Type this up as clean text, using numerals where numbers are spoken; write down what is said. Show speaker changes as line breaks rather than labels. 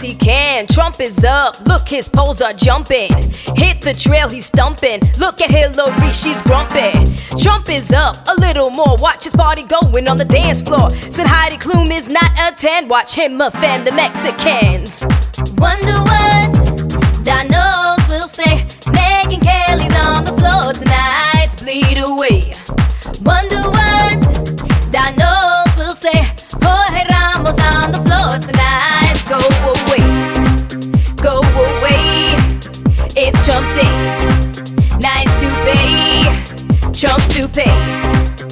best he can. Trump is up, look, his poles are jumping. Hit the trail, he's stumping. Look at Hillary, she's grumpy. Trump is up a little more, watch his party going on the dance floor. Said Heidi Klum is not a 10, watch him offend the Mexicans.
Wonder what Donald will say. Megyn Kelly's on the floor tonight, bleed away. Wonder what Donald will say. Jorge Ramos on the floor tonight.
Go away, go away. It's Trump Day. Nice to pay, Trump's to pay.